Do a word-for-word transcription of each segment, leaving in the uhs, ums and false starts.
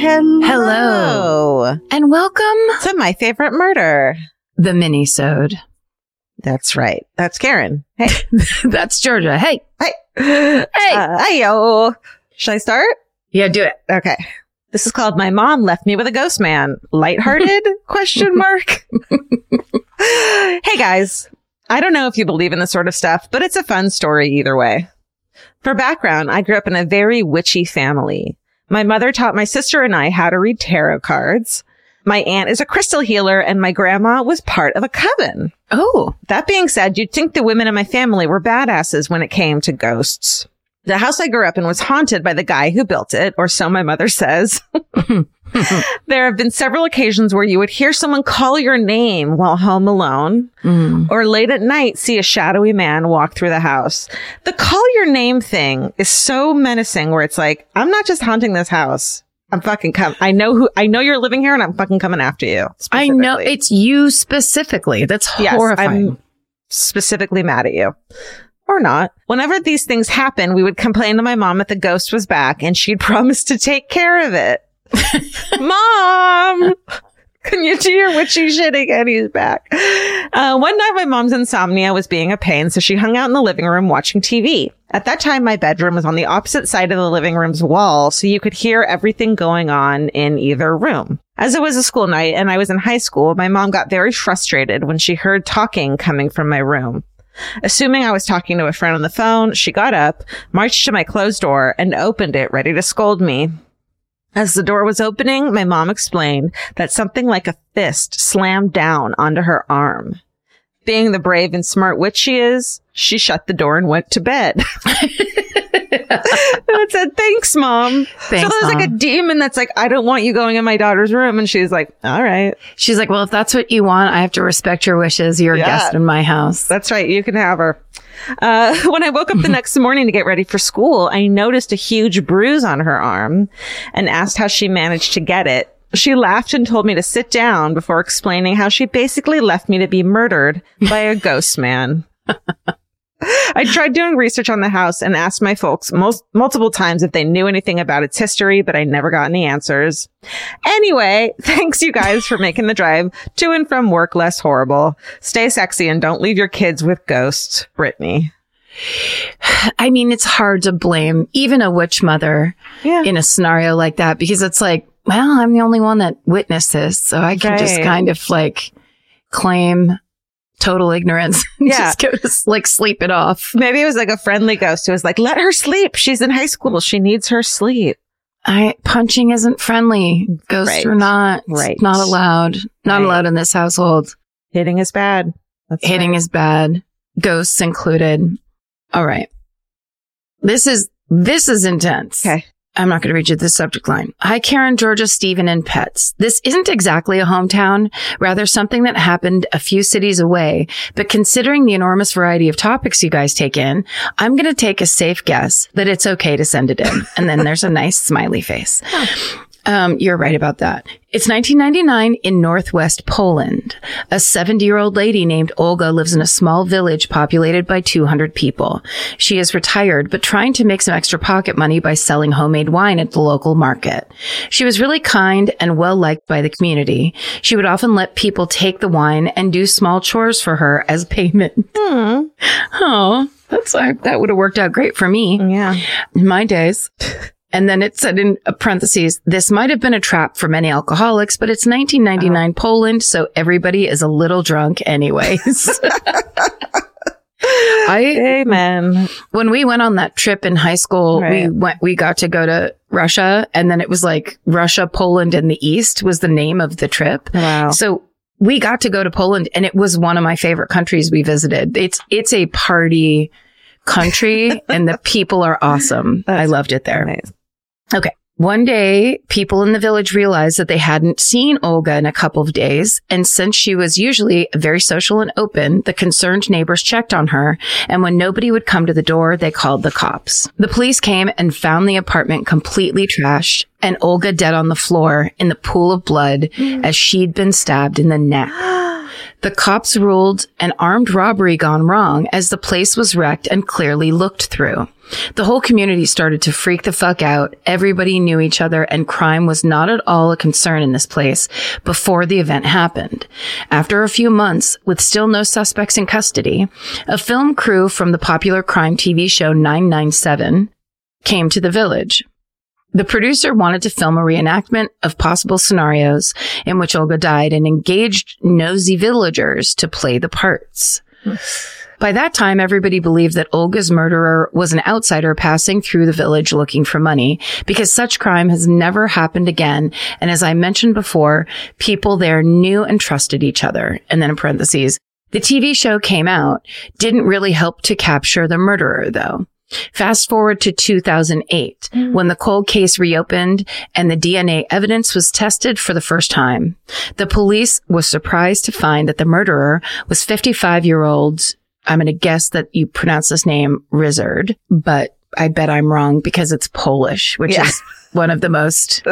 Hello. Hello. And welcome to My Favorite Murder. The mini-sode. That's right. That's Karen. Hey. That's Georgia. Hey. Hey. Hey. Uh, hey-yo. Should I start? Yeah, do it. Okay. This is called My Mom Left Me with a Ghost Man. Lighthearted? Question mark. Hey, guys. I don't know if you believe in this sort of stuff, but it's a fun story either way. For background, I grew up in a very witchy family. My mother taught my sister and I how to read tarot cards. My aunt is a crystal healer, and my grandma was part of a coven. Oh. That being said, you'd think the women in my family were badasses when it came to ghosts. The house I grew up in was haunted by the guy who built it, or so my mother says. There have been several occasions where you would hear someone call your name while home alone, mm. or late at night see a shadowy man walk through the house. The call your name thing is so menacing, where it's like, I'm not just haunting this house. I'm fucking come. I know who, I know you're living here, and I'm fucking coming after you. I know it's you specifically. That's horrifying. Yes, I'm specifically mad at you. Or not. Whenever these things happen, we would complain to my mom that the ghost was back, and she'd promise to take care of it. Mom, can you do your witchy shit again? He's back. Uh, one night, my mom's insomnia was being a pain, so she hung out in the living room watching T V. At that time, my bedroom was on the opposite side of the living room's wall, so you could hear everything going on in either room. As it was a school night and I was in high school, my mom got very frustrated when she heard talking coming from my room. Assuming I was talking to a friend on the phone, she got up, marched to my closed door, and opened it, ready to scold me. As the door was opening, my mom explained that something like a fist slammed down onto her arm. Being the brave and smart witch she is, she shut the door and went to bed. It said, thanks, Mom. Thanks, so there's Mom. like a demon that's like, I don't want you going in my daughter's room. And she's like, all right. She's like, well, if that's what you want, I have to respect your wishes. You're Yeah. a guest in my house. That's right. You can have her. Uh, when I woke up the next morning to get ready for school, I noticed a huge bruise on her arm and asked how she managed to get it. She laughed and told me to sit down before explaining how she basically left me to be murdered by a ghost man. I tried doing research on the house and asked my folks most, multiple times if they knew anything about its history, but I never got any answers. Anyway, thanks you guys for making the drive to and from work less horrible. Stay sexy and don't leave your kids with ghosts. Brittany. I mean, it's hard to blame even a witch mother Yeah. in a scenario like that, because it's like, well, I'm the only one that witnessed this, so I can Right. just kind of like claim total ignorance and Yeah. just go to s- like sleep it off. Maybe it was like a friendly ghost who was like, let her sleep. She's in high school. She needs her sleep. I punching isn't friendly, ghosts Right. or not. It's Right. not allowed. Not Right. allowed in this household. Hitting is bad. That's Hitting right. is bad. Ghosts included. All right. This is this is intense. Okay. I'm not going to read you the subject line. Hi, Karen, Georgia, Stephen, and pets. This isn't exactly a hometown, rather something that happened a few cities away. But considering the enormous variety of topics you guys take in, I'm going to take a safe guess that it's okay to send it in. And then there's a nice smiley face. Um, you're right about that. It's nineteen ninety-nine in Northwest Poland. A seventy-year-old lady named Olga lives in a small village populated by two hundred people. She is retired, but trying to make some extra pocket money by selling homemade wine at the local market. She was really kind and well liked by the community. She would often let people take the wine and do small chores for her as payment. Hmm. Oh, that's, that would have worked out great for me Yeah. in my days. And then it said in parentheses, this might have been a trap for many alcoholics, but it's nineteen ninety-nine oh. Poland, so everybody is a little drunk anyways. I Amen. When we went on that trip in high school, Right. we went, we got to go to Russia, and then it was like Russia, Poland, and the East was the name of the trip. Wow. So we got to go to Poland, and it was one of my favorite countries we visited. It's, it's a party country and the people are awesome. That's I loved it there. Nice. Okay. One day, people in the village realized that they hadn't seen Olga in a couple of days. And since she was usually very social and open, the concerned neighbors checked on her. And when nobody would come to the door, they called the cops. The police came and found the apartment completely trashed and Olga dead on the floor in the pool of blood mm. as she'd been stabbed in the neck. The cops ruled an armed robbery gone wrong as the place was wrecked and clearly looked through. The whole community started to freak the fuck out. Everybody knew each other and crime was not at all a concern in this place before the event happened. After a few months, with still no suspects in custody, a film crew from the popular crime T V show nine nine seven came to the village. The producer wanted to film a reenactment of possible scenarios in which Olga died and engaged nosy villagers to play the parts. By that time, everybody believed that Olga's murderer was an outsider passing through the village looking for money, because such crime has never happened again. And as I mentioned before, people there knew and trusted each other. And then in parentheses, the T V show came out, didn't really help to capture the murderer, though. Fast forward to two thousand eight, mm. when the cold case reopened and the D N A evidence was tested for the first time. The police was surprised to find that the murderer was fifty-five-year-old, I'm going to guess that you pronounce this name Rizard, but I bet I'm wrong because it's Polish, which yeah. is one of the most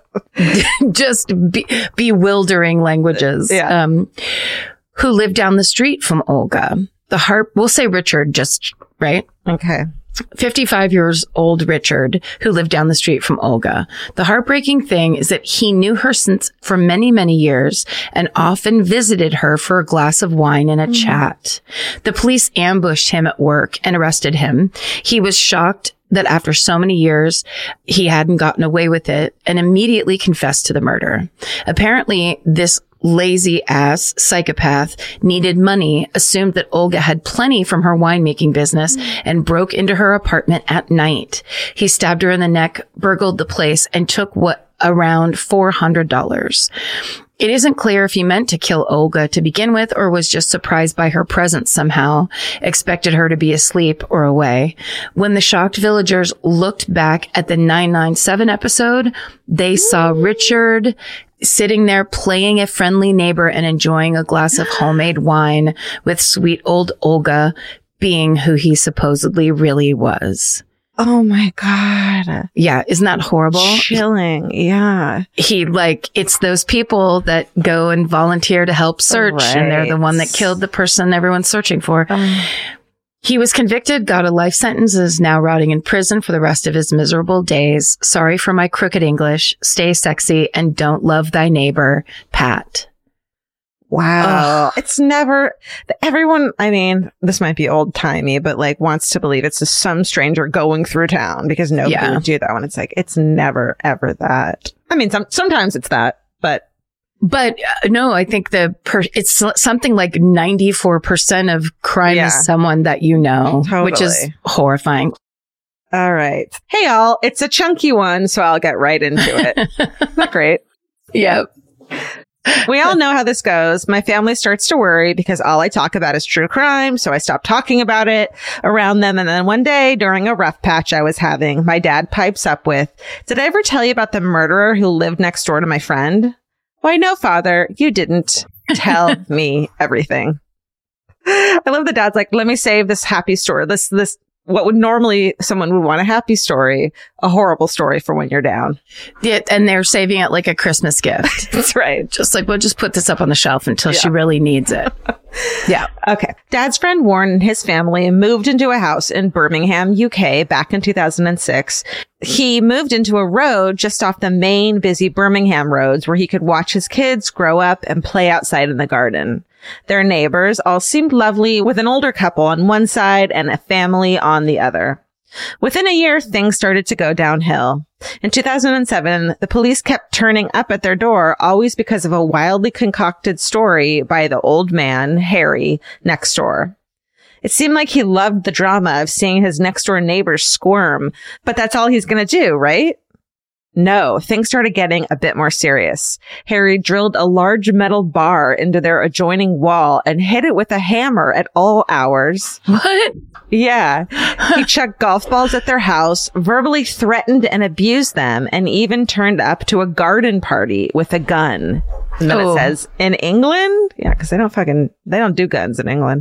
just be- bewildering languages, yeah. um, who lived down the street from Olga. The harp, we'll say Richard, just right. Okay. fifty-five years old Richard, who lived down the street from Olga. The heartbreaking thing is that he knew her since for many, many years and often visited her for a glass of wine and a mm. chat. The police ambushed him at work and arrested him. He was shocked that after so many years, he hadn't gotten away with it and immediately confessed to the murder. Apparently, this lazy ass psychopath needed money, assumed that Olga had plenty from her winemaking business, and broke into her apartment at night. He stabbed her in the neck, burgled the place, and took what around four hundred dollars. It isn't clear if he meant to kill Olga to begin with or was just surprised by her presence somehow, expected her to be asleep or away. When the shocked villagers looked back at the nine nine seven episode, they saw Richard sitting there playing a friendly neighbor and enjoying a glass of homemade wine with sweet old Olga being who he supposedly really was. Oh my God. Yeah. Isn't that horrible? Chilling. Yeah. He like, it's those people that go and volunteer to help search right. and they're the one that killed the person everyone's searching for. Um. He was convicted, got a life sentence, is now rotting in prison for the rest of his miserable days. Sorry for my crooked English. Stay sexy and don't love thy neighbor, Pat. Wow. Ugh. It's never, everyone, I mean, this might be old timey, but like wants to believe it's just some stranger going through town because nobody yeah. would do that when it's like, it's never, ever that. I mean, some, sometimes it's that, but. But uh, no, I think the per- it's something like ninety-four percent of crime yeah. is someone that you know, totally. Which is horrifying. All right. Hey, y'all. It's a chunky one, so I'll get right into it. Not great. Yep. We all know how this goes. My family starts to worry because all I talk about is true crime, so I stop talking about it around them. And then one day, during a rough patch I was having, my dad pipes up with, "Did I ever tell you about the murderer who lived next door to my friend?" "Why, no, Father, you didn't tell me everything." I love the dad's like, let me save this happy story. This, this, what would normally someone would want a happy story, a horrible story for when you're down. Yeah, and they're saving it like a Christmas gift. That's right. Just like, we'll just put this up on the shelf until yeah. she really needs it. Yeah. Okay. Dad's friend Warren and his family moved into a house in Birmingham, U K back in two thousand six. He moved into a road just off the main busy Birmingham roads where he could watch his kids grow up and play outside in the garden. Their neighbors all seemed lovely, with an older couple on one side and a family on the other. Within a year, things started to go downhill. In two thousand seven, the police kept turning up at their door, always because of a wildly concocted story by the old man, Harry, next door. It seemed like he loved the drama of seeing his next door neighbors squirm, but that's all he's going to do, right? No, things started getting a bit more serious. Harry drilled a large metal bar into their adjoining wall and hit it with a hammer at all hours. What? Yeah. He chucked golf balls at their house, verbally threatened and abused them, and even turned up to a garden party with a gun. And then oh. it says, in England? Yeah, because they don't fucking, they don't do guns in England.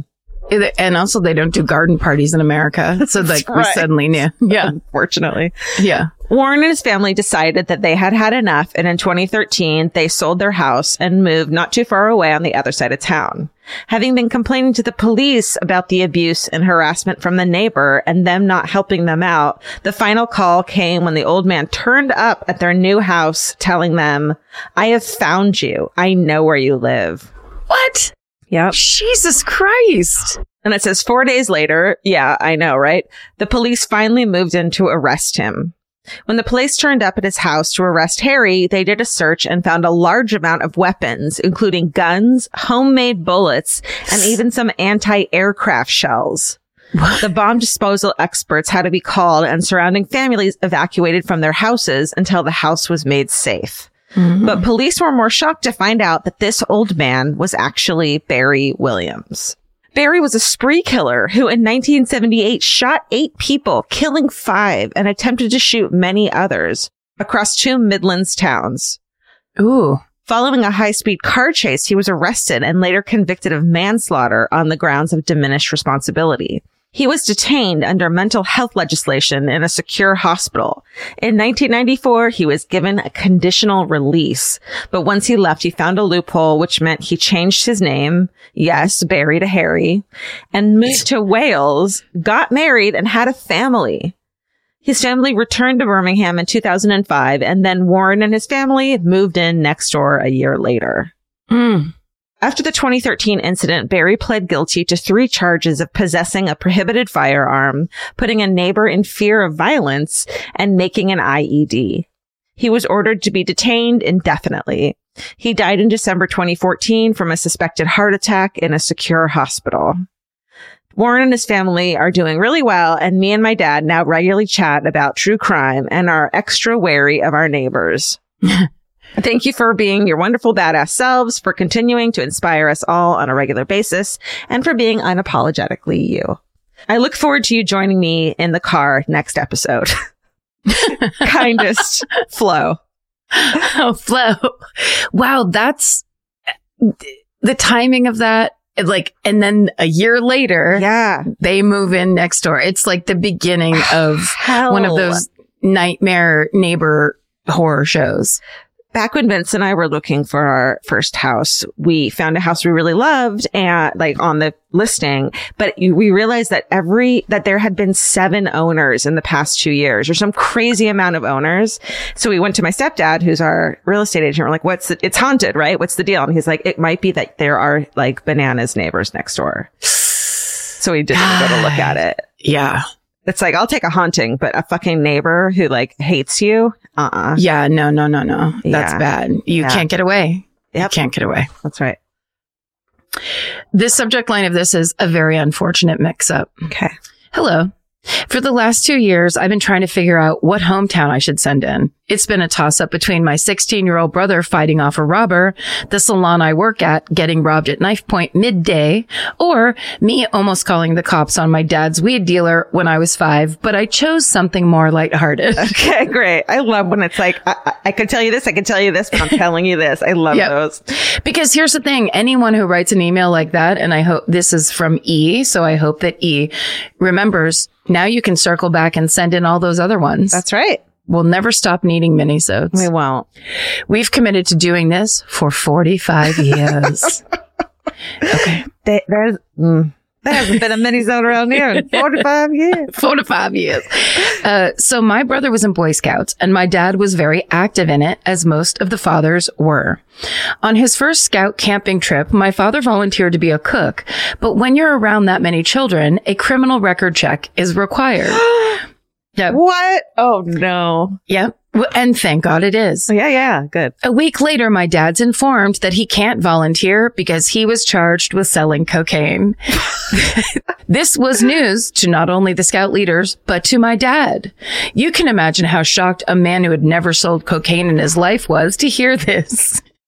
And also they don't do garden parties in America. So like right. we suddenly knew. Yeah. Unfortunately. Yeah. Warren and his family decided that they had had enough. And in twenty thirteen, they sold their house and moved not too far away on the other side of town. Having been complaining to the police about the abuse and harassment from the neighbor and them not helping them out, the final call came when the old man turned up at their new house telling them, "I have found you. I know where you live." What? Yep. Jesus Christ. And it says four days later, yeah, I know, right? The police finally moved in to arrest him. When the police turned up at his house to arrest Harry, they did a search and found a large amount of weapons, including guns, homemade bullets, and even some anti-aircraft shells. What? The bomb disposal experts had to be called and surrounding families evacuated from their houses until the house was made safe. Mm-hmm. But police were more shocked to find out that this old man was actually Barry Williams. Barry was a spree killer who in nineteen seventy-eight shot eight people, killing five, and attempted to shoot many others across two Midlands towns. Ooh. Following a high-speed car chase, he was arrested and later convicted of manslaughter on the grounds of diminished responsibility. He was detained under mental health legislation in a secure hospital. In nineteen ninety-four, he was given a conditional release. But once he left, he found a loophole, which meant he changed his name, yes, Barry to Harry, and moved to Wales, got married, and had a family. His family returned to Birmingham in two thousand five, and then Warren and his family moved in next door a year later. Mm. After the twenty thirteen incident, Barry pled guilty to three charges of possessing a prohibited firearm, putting a neighbor in fear of violence, and making an I E D. He was ordered to be detained indefinitely. He died in December twenty fourteen from a suspected heart attack in a secure hospital. Warren and his family are doing really well, and me and my dad now regularly chat about true crime and are extra wary of our neighbors. Thank you for being your wonderful badass selves, for continuing to inspire us all on a regular basis, and for being unapologetically you. I look forward to you joining me in the car next episode. Kindest, Flo. Oh, Flo. Wow, that's the timing of that. Like, and then a year later, yeah, they move in next door. It's like the beginning of Hell. one of those nightmare neighbor horror shows. Back when Vince and I were looking for our first house, we found a house we really loved and like on the listing, but we realized that every, that there had been seven owners in the past two years or some crazy amount of owners. So we went to my stepdad, who's our real estate agent. We're like, what's the, it's haunted, right? What's the deal? And he's like, it might be that there are like bananas neighbors next door. So we didn't go to look at it. Yeah. It's like, I'll take a haunting, but a fucking neighbor who like hates you. Uh-uh. Yeah. No, no, no, no. That's Yeah. bad. You Yeah. can't get away. Yep. You can't get away. That's right. The subject line of this is a very unfortunate mix up. Okay. Hello. For the last two years, I've been trying to figure out what hometown I should send in. It's been a toss-up between my sixteen-year-old brother fighting off a robber, the salon I work at getting robbed at knife point midday, or me almost calling the cops on my dad's weed dealer when I was five, but I chose something more lighthearted. Okay, great. I love when it's like, I, I, I could tell you this, I could tell you this, but I'm telling you this. I love Yep. those. Because here's the thing, anyone who writes an email like that, and I hope this is from E, so I hope that E remembers, now you can circle back and send in all those other ones. That's right. We'll never stop needing minisodes. We won't. We've committed to doing this for forty-five years. Okay. There, there's, mm, there hasn't been a mini-zone around here in forty-five years. Four to five years. Uh, so my brother was in Boy Scouts and my dad was very active in it, as most of the fathers were. On his first scout camping trip, my father volunteered to be a cook. But when you're around that many children, a criminal record check is required. Yep. What? Oh, no. Yep. And thank God it is. Yeah, yeah. Good. A week later, my dad's informed that he can't volunteer because he was charged with selling cocaine. This was news to not only the scout leaders, but to my dad. You can imagine how shocked a man who had never sold cocaine in his life was to hear this.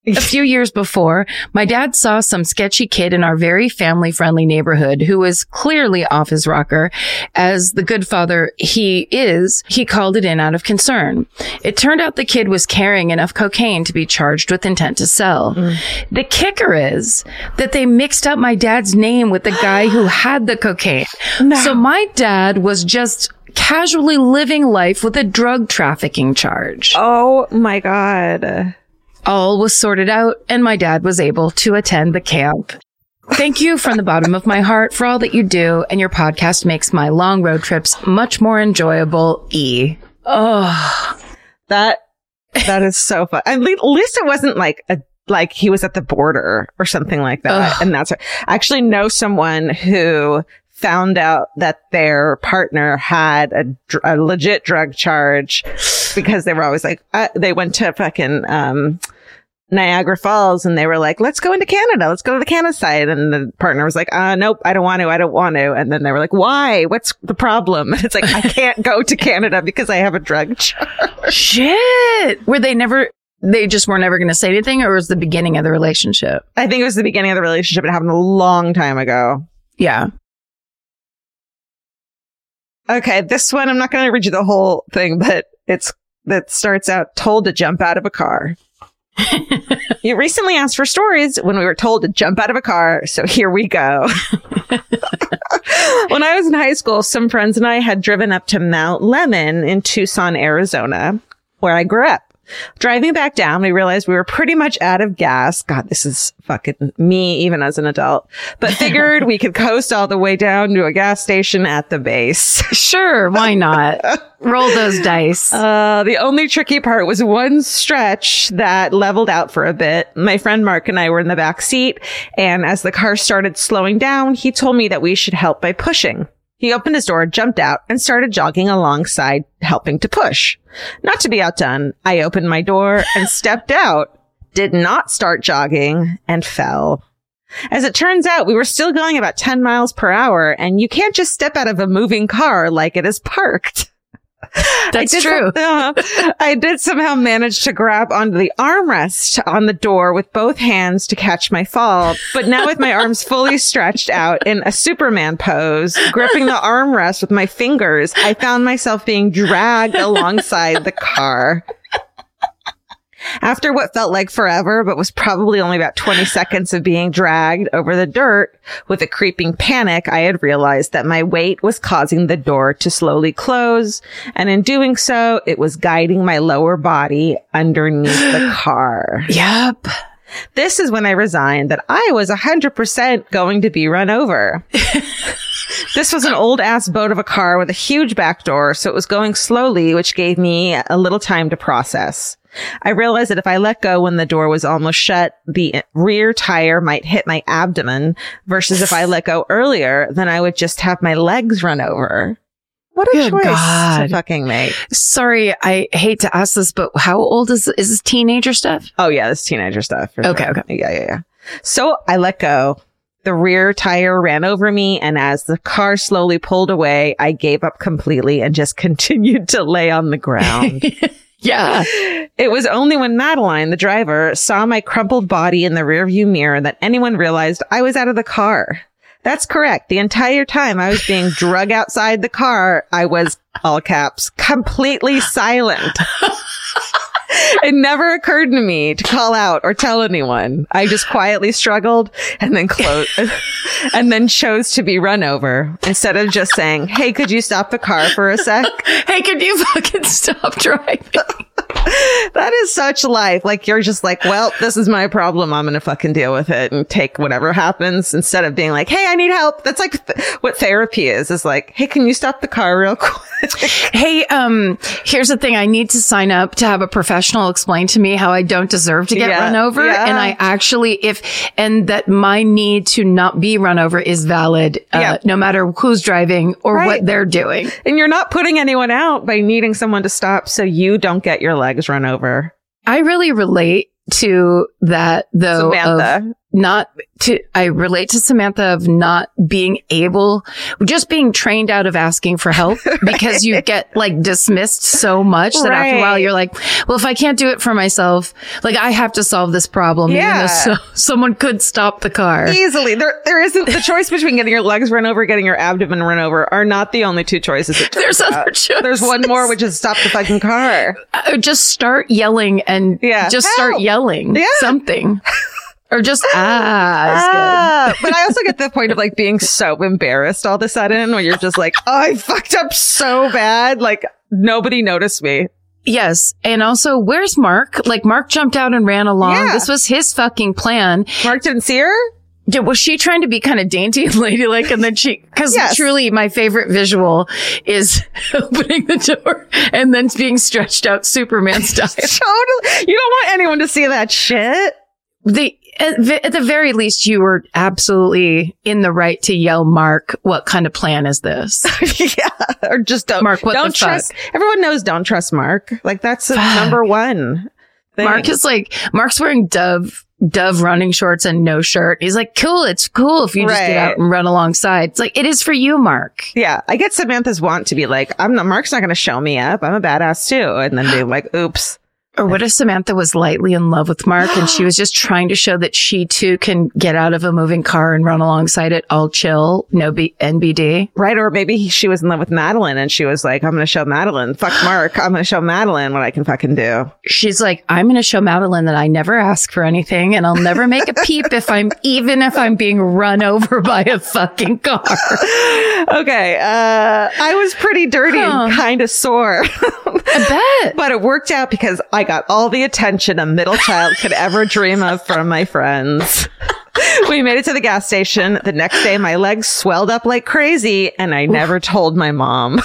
A few years before, my dad saw some sketchy kid in our very family-friendly neighborhood who was clearly off his rocker. As the good father he is, he called it in out of concern. It turned out the kid was carrying enough cocaine to be charged with intent to sell. Mm. The kicker is that they mixed up my dad's name with the guy who had the cocaine. No. So my dad was just casually living life with a drug trafficking charge. Oh my God. All was sorted out, and my dad was able to attend the camp. Thank you from the bottom of my heart for all that you do, and your podcast makes my long road trips much more enjoyable. E. Oh, that that is so fun. At least it wasn't like a like he was at the border or something like that. Ugh. And that's I actually know someone who found out that their partner had a, a legit drug charge because they were always like, uh, they went to fucking, um, Niagara Falls and they were like, let's go into Canada. Let's go to the Canada side. And the partner was like, uh, nope, I don't want to. I don't want to. And then they were like, why? What's the problem? And it's like, I can't go to Canada because I have a drug charge. Shit. Were they never, they just were never going to say anything, or was the beginning of the relationship? I think it was the beginning of the relationship. It happened a long time ago. Yeah. Okay, this one, I'm not going to read you the whole thing, but it's that starts out told to jump out of a car. You recently asked for stories when we were told to jump out of a car, so here we go. When I was in high school, some friends and I had driven up to Mount Lemmon in Tucson, Arizona, where I grew up. Driving back down, we realized we were pretty much out of gas. God, this is fucking me, even as an adult. But figured we could coast all the way down to a gas station at the base. Sure, why not? Roll those dice. Uh, the only tricky part was one stretch that leveled out for a bit. My friend Mark and I were in the back seat, and as the car started slowing down, he told me that we should help by pushing. He opened his door, jumped out, and started jogging alongside, helping to push. Not to be outdone, I opened my door and stepped out, did not start jogging, and fell. As it turns out, we were still going about ten miles per hour, and you can't just step out of a moving car like it is parked. That's I true. Some, uh, I did somehow manage to grab onto the armrest on the door with both hands to catch my fall, but now with my arms fully stretched out in a Superman pose, gripping the armrest with my fingers, I found myself being dragged alongside the car. After what felt like forever, but was probably only about twenty seconds of being dragged over the dirt with a creeping panic, I had realized that my weight was causing the door to slowly close. And in doing so, it was guiding my lower body underneath the car. Yep. This is when I resigned that I was one hundred percent going to be run over. This was an old ass boat of a car with a huge back door, so it was going slowly, which gave me a little time to process. I realized that if I let go when the door was almost shut, the rear tire might hit my abdomen, versus if I let go earlier, then I would just have my legs run over. What a Good choice God. to fucking make. Sorry, I hate to ask this, but how old is is this teenager stuff? Oh, yeah, this teenager stuff. For okay, sure. okay. Yeah, yeah, yeah. So I let go. The rear tire ran over me, and as the car slowly pulled away, I gave up completely and just continued to lay on the ground. Yeah. It was only when Madeline, the driver, saw my crumpled body in the rearview mirror that anyone realized I was out of the car. That's correct. The entire time I was being drug outside the car, I was, all caps, completely silent. It never occurred to me to call out or tell anyone. I just quietly struggled and then closed and then chose to be run over instead of just saying, hey, could you stop the car for a sec? Hey, could you fucking stop driving? That is such life. Like, you're just like, well, this is my problem. I'm going to fucking deal with it and take whatever happens instead of being like, hey, I need help. That's like th- what therapy is, is like, hey, can you stop the car real quick? Hey, um, here's the thing. I need to sign up to have a professional explain to me how I don't deserve to get yeah, run over. Yeah. And I actually, if, and that my need to not be run over is valid, uh, yeah. no matter who's driving or right. what they're doing. And you're not putting anyone out by needing someone to stop so you don't get your legs run over. I really relate to that though. Samantha. Of, not to, I relate to Samantha of not being able, just being trained out of asking for help because you get like dismissed so much that Right. after a while you're like, well, if I can't do it for myself, like I have to solve this problem. Yeah. Even though so, someone could stop the car. Easily. There, there isn't the choice between getting your legs run over, getting your abdomen run over are not the only two choices. It There's turns other out. choices. There's one more, which is stop the fucking car. Uh, just start yelling and Yeah. just Help. start yelling Yeah. something. Or just, ah, is good. Ah, but I also get the point of like being so embarrassed all of a sudden where you're just like, oh, I fucked up so bad. Like nobody noticed me. Yes. And also, where's Mark? Like, Mark jumped out and ran along. Yeah. This was his fucking plan. Mark didn't see her? Yeah, was she trying to be kind of dainty and ladylike? And then she, because Yes. truly my favorite visual is opening the door and then being stretched out Superman style. Totally. You don't want anyone to see that shit. The, at, the- at the very least, you were absolutely in the right to yell, Mark, what kind of plan is this? Yeah. Or just don't. Mark, what don't the fuck? trust. Everyone knows don't trust Mark. Like that's the Fuck. number one thing. Mark is like, Mark's wearing Dove, Dove running shorts and no shirt. He's like, cool, it's cool if you just Right. get out and run alongside. It's like, it is for you, Mark. Yeah, I get Samantha's want to be like, I'm not, Mark's not going to show me up. I'm a badass too. And then be like, oops. Or what if Samantha was lightly in love with Mark and she was just trying to show that she too can get out of a moving car and run alongside it all chill, no B- N B D? Right. Or maybe he- she was in love with Madeline and she was like, I'm going to show Madeline. Fuck Mark. I'm going to show Madeline what I can fucking do. She's like, I'm going to show Madeline that I never ask for anything and I'll never make a peep if I'm, even if I'm being run over by a fucking car. Okay. Uh, I was pretty dirty Huh. and kind of sore, I bet. but it worked out because I got all the attention a middle child could ever dream of from my friends. We made it to the gas station. The next day, my legs swelled up like crazy and I never told my mom.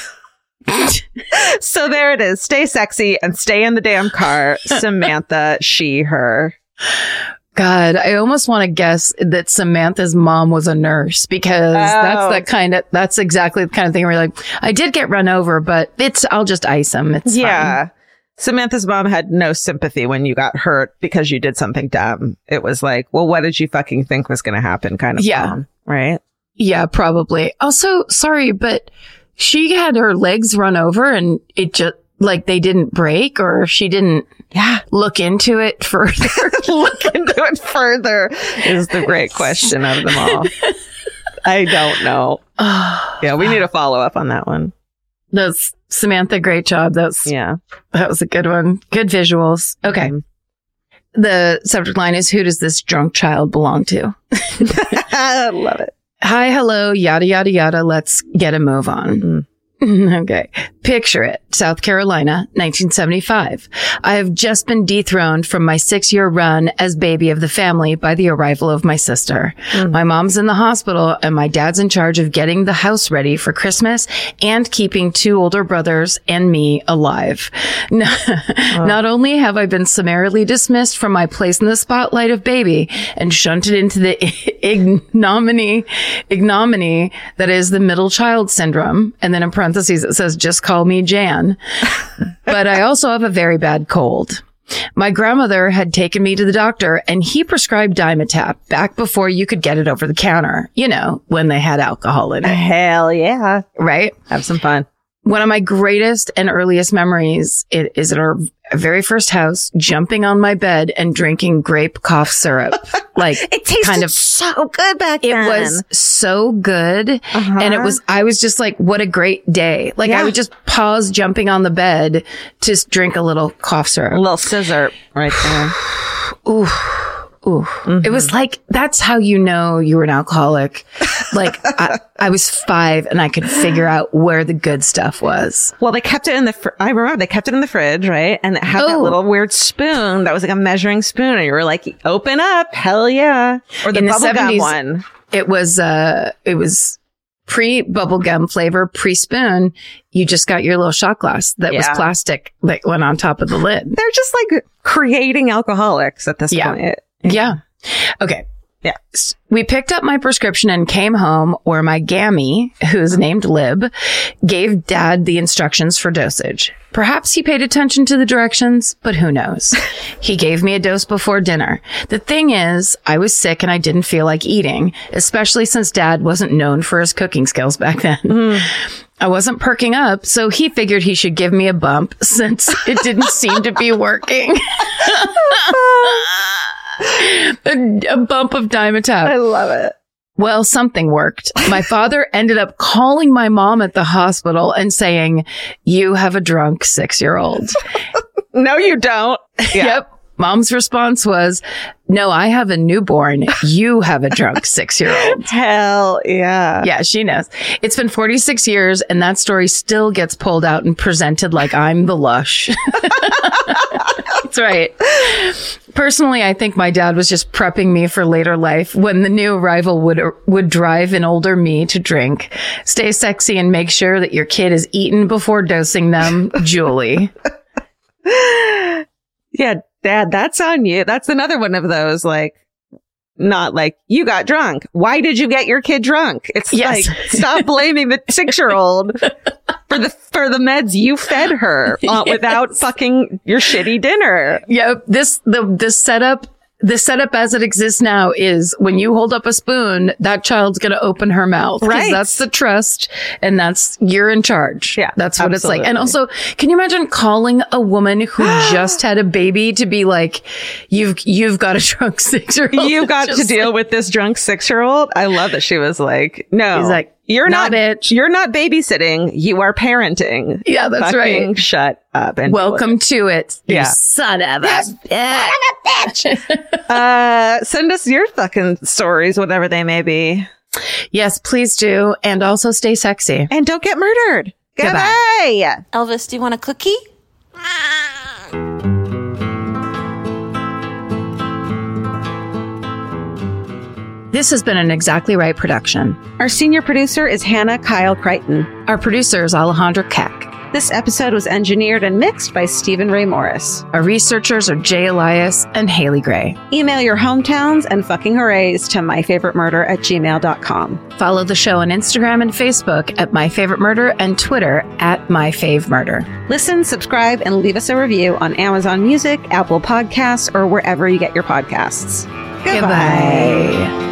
So there it is. Stay sexy and stay in the damn car. Samantha, she, her. God, I almost want to guess that Samantha's mom was a nurse because that's Oh. the kind of, that's exactly the kind of thing where you're like, I did get run over, but it's, I'll just ice him. It's Yeah. Samantha's mom had no sympathy when you got hurt because you did something dumb. It was like, well, what did you fucking think was going to happen kind of Yeah. mom, right? Yeah, probably. Also, sorry, but she had her legs run over and it just, like they didn't break or she didn't Yeah. look into it further. Look into it further is the great question of them all. I don't know. Yeah, we need a follow up on that one. That's Samantha. Great job. That's, Yeah. that was a good one. Good visuals. Okay. Mhm. The subject line is, who does this drunk child belong to? I love it. Hi, hello, yada, yada, yada. Let's get a move on. Mm. Okay. Picture it. South Carolina, nineteen seventy-five. I have just been dethroned from my six-year run as baby of the family by the arrival of my sister. Mm. My mom's in the hospital and my dad's in charge of getting the house ready for Christmas and keeping two older brothers and me alive. Not only have I been summarily dismissed from my place in the spotlight of baby and shunted into the ignominy, ignominy that is the middle child syndrome. And then in parentheses, it says, just call me Jan. But I also have a very bad cold. My grandmother had taken me to the doctor and he prescribed Dimetapp back before you could get it over the counter. You know, when they had alcohol in it, Hell yeah. right? Have some fun. One of my greatest and earliest memories i- is at our very first house, jumping on my bed and drinking grape cough syrup. Like, It tasted kind of, so good back it then. was so good. Uh-huh. And it was, I was just like, what a great day. Like, Yeah. I would just pause jumping on the bed to s- drink a little cough a syrup. little scissor right there. Ooh. Ooh. Mm-hmm. It was like, that's how you know you were an alcoholic. Like, I, I was five and I could figure out where the good stuff was. Well, they kept it in the, fr- I remember they kept it in the fridge, right? And it had that Oh. little weird spoon that was like a measuring spoon. And you were like, open up. Hell yeah. Or the In the bubblegum seventies, one. It was, uh, it was pre bubblegum flavor, pre spoon. You just got your little shot glass that was Yeah. plastic that went on top of the lid. They're just like creating alcoholics at this Yeah. point. Yeah. Okay. Yeah. We picked up my prescription and came home where my gammy, who's named Lib, gave Dad the instructions for dosage. Perhaps he paid attention to the directions, but who knows? He gave me a dose before dinner. The thing is, I was sick and I didn't feel like eating, especially since Dad wasn't known for his cooking skills back then. Mm. I wasn't perking up, so he figured he should give me a bump since it didn't seem to be working. a, a bump of Dimetapp. I love it. Well, something worked. My father ended up calling my mom at the hospital and saying, "You have a drunk six-year-old." No, you don't. Yeah. Yep. Mom's response was, "No, I have a newborn. You have a drunk six-year-old." Hell yeah. Yeah, she knows. It's been forty-six years and that story still gets pulled out and presented like I'm the lush. That's right. Personally, I think my dad was just prepping me for later life when the new arrival would would drive an older me to drink. Stay sexy and make sure that your kid is eaten before dosing them, Julie. Yeah, Dad, that's on you. That's another one of those, like, not like, you got drunk. Why did you get your kid drunk? It's yes. like, stop blaming the six-year-old for the for the meds you fed her uh, yes. without fucking your shitty dinner. Yeah, this the the setup the setup as it exists now is when you hold up a spoon, that child's going to open her mouth. Right. That's the trust. And that's, you're in charge. Yeah. That's what absolutely. it's like. And also, can you imagine calling a woman who just had a baby to be like, you've, you've got a drunk six-year-old. You've got to deal like, with this drunk six-year-old. I love that she was like, no. He's like, You're not, not, bitch. You're not babysitting. You are parenting. Yeah, that's Fucking right. Shut up. And welcome to it. You yeah. son of a yes, bitch. Son of a bitch. uh, send us your fucking stories, whatever they may be. Yes, please do. And also stay sexy. And don't get murdered. Goodbye. Goodbye. Elvis, do you want a cookie? This has been an Exactly Right production. Our senior producer is Hannah Kyle Crichton. Our producer is Alejandra Keck. This episode was engineered and mixed by Stephen Ray Morris. Our researchers are Jay Elias and Haley Gray. Email your hometowns and fucking hoorays to myfavoritemurder at gmail dot com. Follow the show on Instagram and Facebook at myfavoritemurder and Twitter at myfavemurder. Listen, subscribe, and leave us a review on Amazon Music, Apple Podcasts, or wherever you get your podcasts. Goodbye. Goodbye.